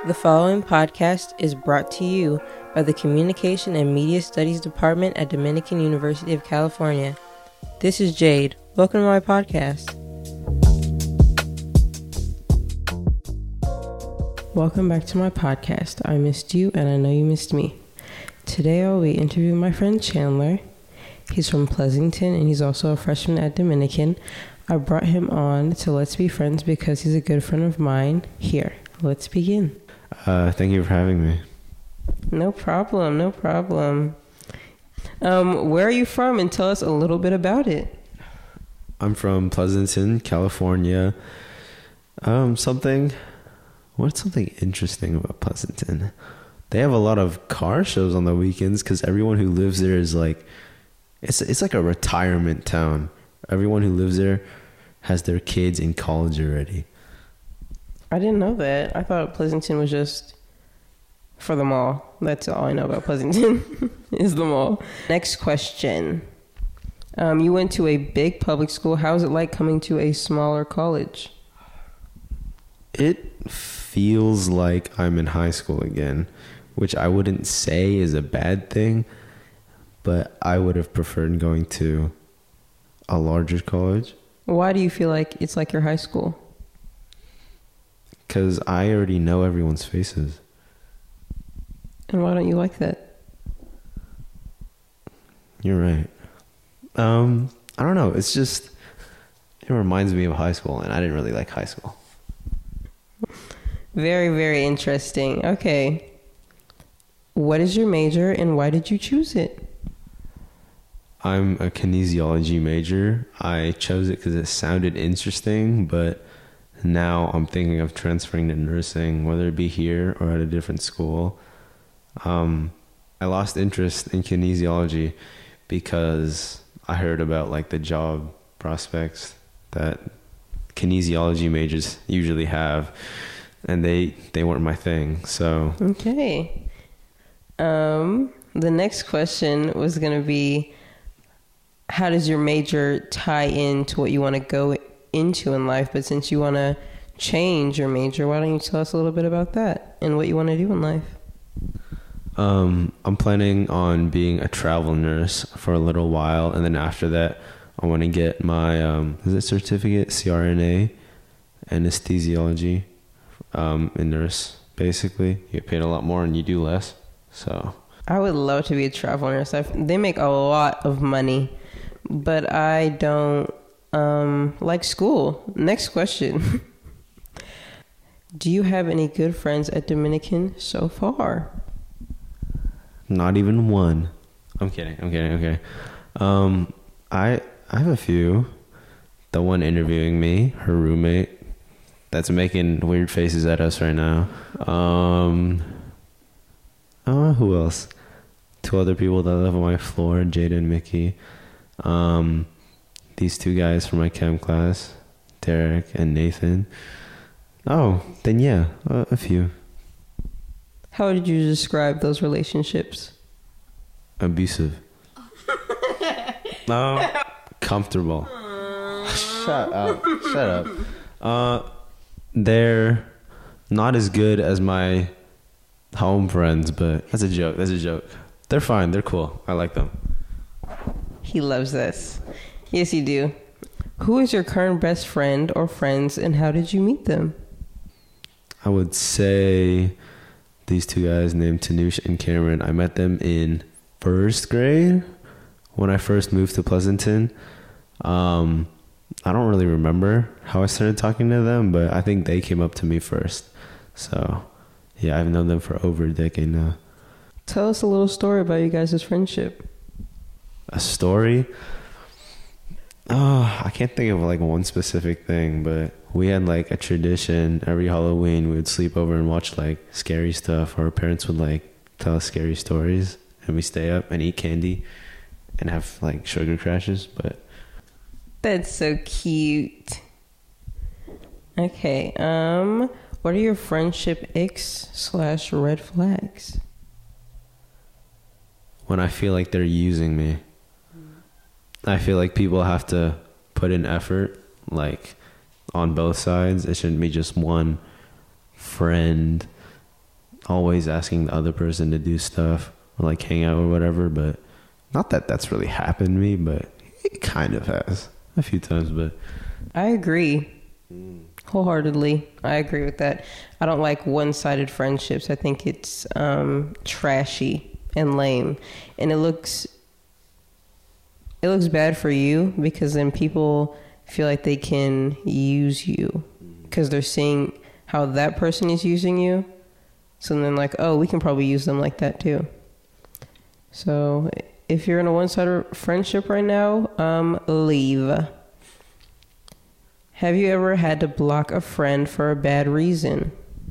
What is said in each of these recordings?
The following podcast is brought to you by the Communication and Media Studies Department at Dominican University of California. This is Jade. Welcome to my podcast. Welcome back to my podcast. I missed you and I know you missed me. Today I'll be interviewing my friend Chandler. He's from Pleasanton and he's also a freshman at Dominican. I brought him on to Let's Be Friends because he's a good friend of mine. Here, let's begin. Thank you for having me. No problem. Where are you from? And tell us a little bit about it. I'm from Pleasanton, California. What's something interesting about Pleasanton? They have a lot of car shows on the weekends because everyone who lives there is like, it's like a retirement town. Everyone who lives there has their kids in college already. I didn't know that. I thought Pleasanton was just for the mall. That's all I know about Pleasanton is the mall. Next question. You went to a big public school. How is it like coming to a smaller college? It feels like I'm in high school again, which I wouldn't say is a bad thing, but I would have preferred going to a larger college. Why do you feel like it's like your high school? Because I already know everyone's faces. And why don't you like that? You're right. I don't know. It's just, it reminds me of high school, and I didn't really like high school. Very, very interesting. Okay. What is your major and why did you choose it? I'm a kinesiology major. I chose it because it sounded interesting, but now I'm thinking of transferring to nursing, whether it be here or at a different school. I lost interest in kinesiology because I heard about like the job prospects that kinesiology majors usually have, and they weren't my thing. So okay. The next question was going to be, how does your major tie into what you want to go into in life? But since you want to change your major, why don't you tell us a little bit about that and what you want to do in life? I'm planning on being a travel nurse for a little while, and then after that I want to get my certificate, CRNA, anesthesiology, in nurse. Basically you get paid a lot more and you do less. So I would love to be a travel nurse. They make a lot of money, but I don't like school. Next question. Do you have any good friends at Dominican so far? Not even one. I'm kidding. Okay. I have a few. The one interviewing me, her roommate, that's making weird faces at us right now. Who else? Two other people that live on my floor, Jada and Mickey. These two guys from my chem class, Derek and Nathan. Oh, then yeah, a few. How did you describe those relationships? Abusive. No. Comfortable. Shut up. They're not as good as my home friends, but that's a joke. They're fine. They're cool. I like them. He loves this. Yes, you do. Who is your current best friend or friends, and how did you meet them? I would say these two guys named Tanush and Cameron. I met them in first grade when I first moved to Pleasanton. I don't really remember how I started talking to them, but I think they came up to me first. So, yeah, I've known them for over a decade now. Tell us a little story about you guys' friendship. A story? Oh, I can't think of like one specific thing, but we had like a tradition. Every Halloween we would sleep over and watch like scary stuff. Our parents would like tell us scary stories, and we stay up and eat candy and have like sugar crashes. But that's so cute. Okay, what are your friendship icks/red flags? When I feel like they're using me. I feel like people have to put in effort, like on both sides. It shouldn't be just one friend always asking the other person to do stuff or like hang out or whatever. But not that that's really happened to me, but it kind of has a few times. But I agree wholeheartedly. I agree with that. I don't like one-sided friendships. I think it's trashy and lame, and it looks bad for you because then people feel like they can use you because they're seeing how that person is using you. So then like, oh, we can probably use them like that too. So if you're in a one-sided friendship right now, leave. Have you ever had to block a friend for a bad reason?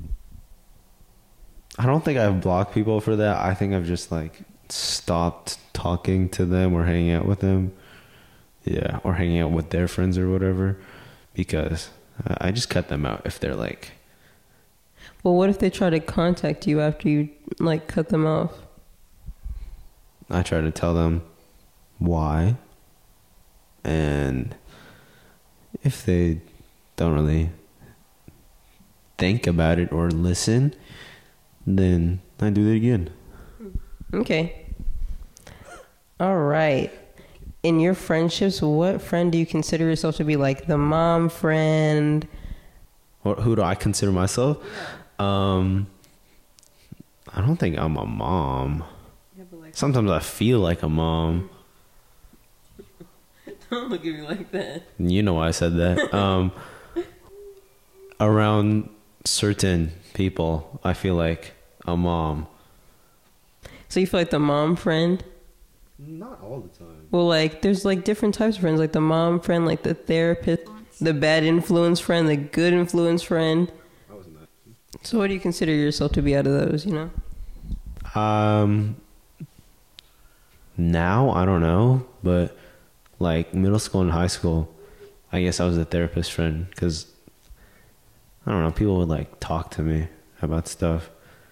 I don't think I've blocked people for that. I think I've just like stopped talking to them or hanging out with them. Yeah, or hanging out with their friends or whatever, because I just cut them out if they're like... Well, what if they try to contact you after you like cut them off? I try to tell them why, and if they don't really think about it or listen, then I do it again. Okay. All right. In your friendships, what friend do you consider yourself to be, like the mom friend? Or who do I consider myself? I don't think I'm a mom. Yeah, but like, sometimes I feel like a mom. don't look at me like that. You know why I said that. Around certain people, I feel like a mom. So you feel like the mom friend? Not all the time. Well, like, there's like different types of friends, like the mom friend, like the therapist, the bad influence friend, the good influence friend. I wasn't that. So what do you consider yourself to be out of those, you know? Now, I don't know, but like middle school and high school, I guess I was a therapist friend because, I don't know, people would like talk to me about stuff.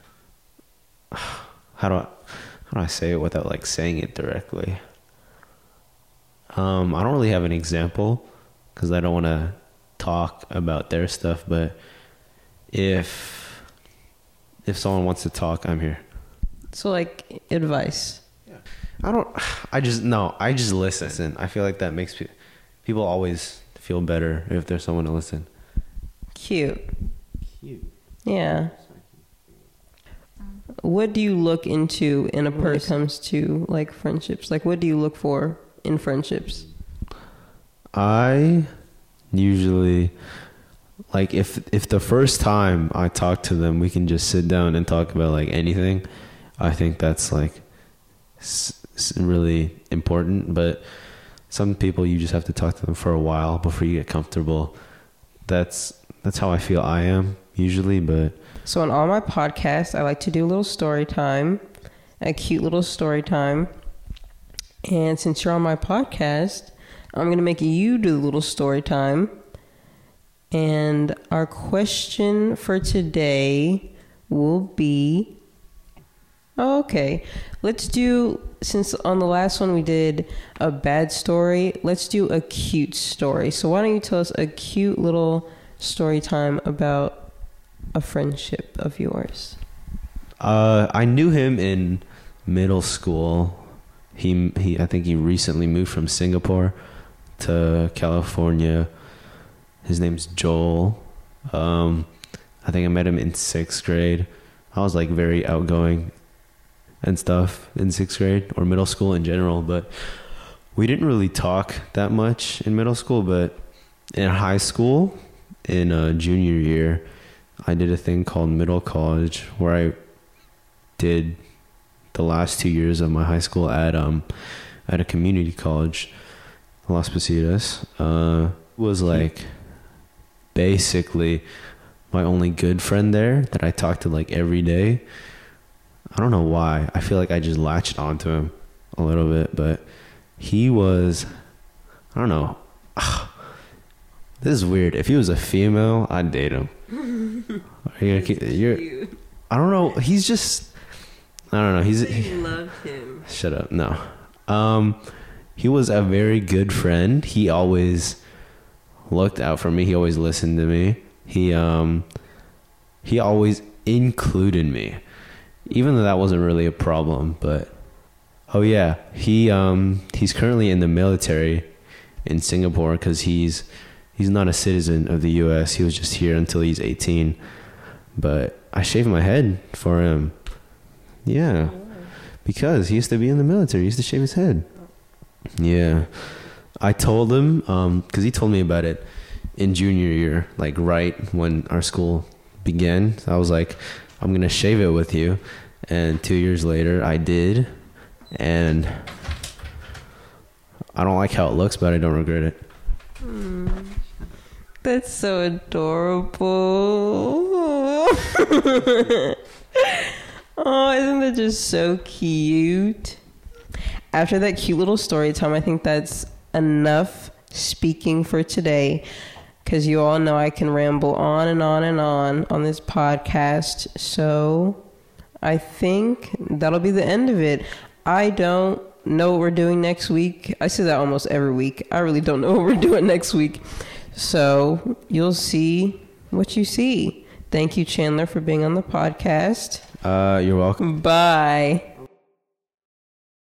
How do I say it without like saying it directly? I don't really have an example because I don't want to talk about their stuff, but if someone wants to talk, I'm here. So like advice. Yeah. I just listen. I feel like that makes people always feel better if there's someone to listen. Cute. Yeah. What do you look into in a person when it comes to like friendships? Like, what do you look for in friendships? I usually, like, if the first time I talk to them, we can just sit down and talk about like anything, I think that's like really important. But some people, you just have to talk to them for a while before you get comfortable. That's how I feel I am usually. But so on all my podcasts, I like to do a little story time, a cute little story time. And since you're on my podcast, I'm going to make you do a little story time. And our question for today will be... Okay, let's do, since on the last one we did a bad story, let's do a cute story. So why don't you tell us a cute little story time about a friendship of yours? I knew him in middle school. I think he recently moved from Singapore to California. His name's Joel. I think I met him in 6th grade. I was like very outgoing and stuff in 6th grade or middle school in general, but we didn't really talk that much in middle school. But in high school, in junior year, I did a thing called middle college where I did the last 2 years of my high school at a community college, Las Positas. Was like basically my only good friend there that I talked to like every day. I don't know why. I feel like I just latched onto him a little bit, but he was, I don't know. This is weird. If he was a female, I'd date him. I don't know. He's just, I don't know. He loved him. Shut up. No. He was a very good friend. He always looked out for me. He always listened to me. He always included me. even though that wasn't really a problem. But oh yeah, he's currently in the military in Singapore because he's not a citizen of the U.S. He was just here until he's 18. But I shaved my head for him. Yeah, because he used to be in the military. He used to shave his head. Yeah, I told him because he told me about it in junior year, like right when our school began. So I was like, I'm gonna shave it with you, and 2 years later I did, and I don't like how it looks, but I don't regret it. That's so adorable. Oh, isn't that just so cute? After that cute little story time, I think that's enough speaking for today, because you all know I can ramble on and on and on this podcast. So I think that'll be the end of it. I don't know what we're doing next week. I say that almost every week. I really don't know what we're doing next week. So you'll see what you see. Thank you, Chandler, for being on the podcast. You're welcome. Bye.